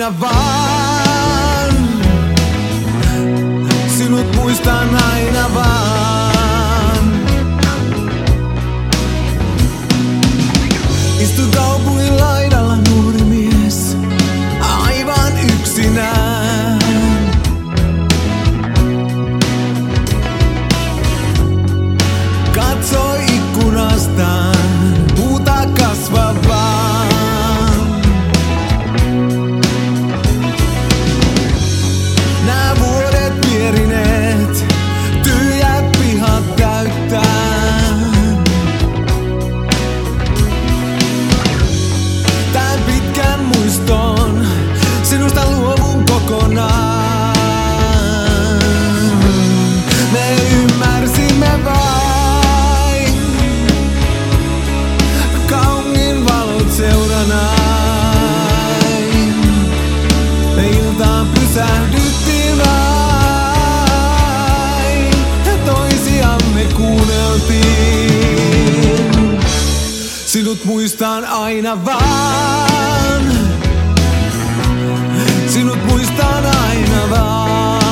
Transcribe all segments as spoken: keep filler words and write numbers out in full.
aina vaan. Sinut muistan aina vaan. Istun kaupungin laidalla nuori mies, aivan yksinään. Katsoi ikkunastaan puuta kasvavaa. Nää vuodet vierineet, tyhjät pihat täyttää. Tän pitkän muiston sinusta luovun kokonaan. Me ymmärsimme vain kaungin valot seuranain. Me iltaan pysähdyttiin vain ja toisiamme kuunneltiin. Sinut muistan aina vaan. Sinut muistan aina vaan.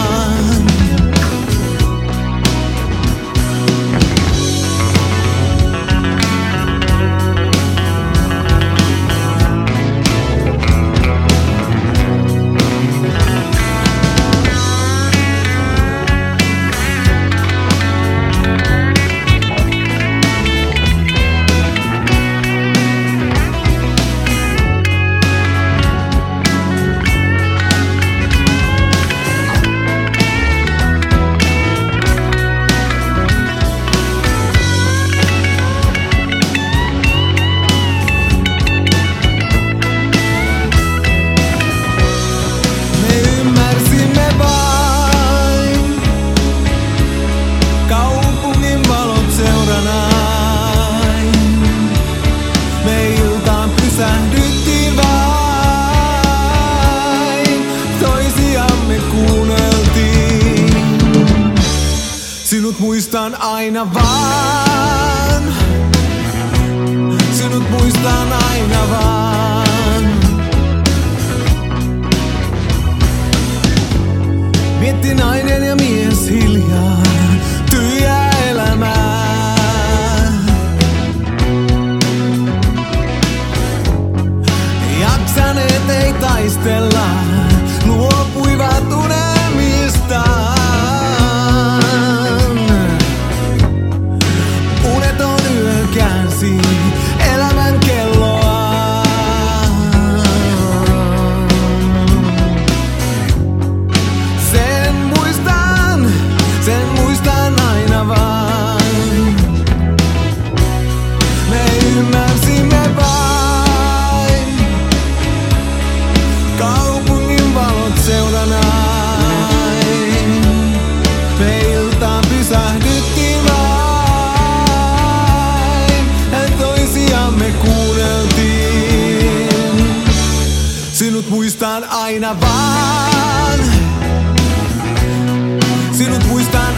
Pysähdyttiin vain, toisiamme kuunneltiin. Sinut muistan aina vaan. Sinut muistan aina vaan. Mietti nainen ja mies hiljaa tyhjää elämää. Jaksaneet ei taistella, luopuivat unelmistaan. Uneton yö käänsi elämän kelloa. Sen muistan, sen muistan aina vaan. Me ymmärsimme vain kaupungin valot seuranain. Me iltaan pysähdyttiin vain ja toisiamme kuunneltiin. Sinut muistan aina vaan. Sinut muistan